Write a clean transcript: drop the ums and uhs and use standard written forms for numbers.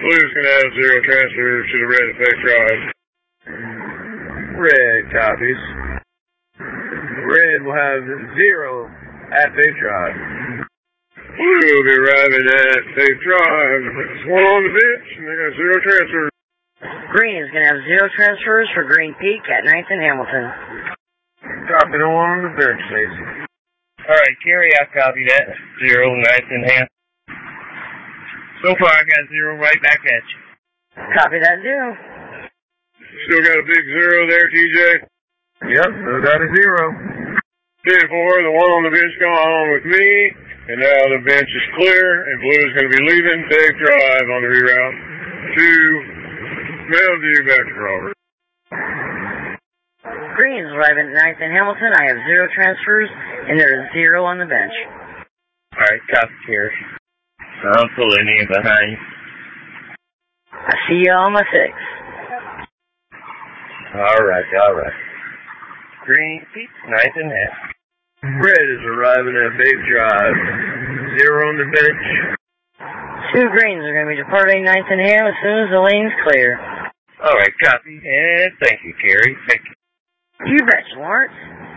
Blue's going to have 0 transfers to the red at Fake Drive. Red copies. Red will have 0 at Fake Drive. Blue will be arriving at Fake Drive. There's one on the bench, and they got 0 transfers. Green is going to have 0 transfers for Green Peak at 9th and Hamilton. Copy the one on the bench, Stacy. Alright, Kerry, I copy that. 0, 9th and Hamilton. So far, I got 0 right back at you. Copy that, deal. Still got a big 0 there, TJ? Yep, still got a 0. 10-4, the one on the bench going on with me, and now the bench is clear, and Blue is going to be leaving Fake Drive on the reroute to Bellevue back to Robert. Green is arriving at 9th and Hamilton. I have 0 transfers, and there is 0 on the bench. Alright, copy, Kerry. I'm pulling in behind you. I see you on my 6. Alright. Green Peak, 9th and Hamilton. Red is arriving at Fake Drive. 0 on the bench. 2 greens are going to be departing 9th and Ham as soon as the lane's clear. Alright, copy. And thank you, Kerry. Thank you. You bet, Lawrence.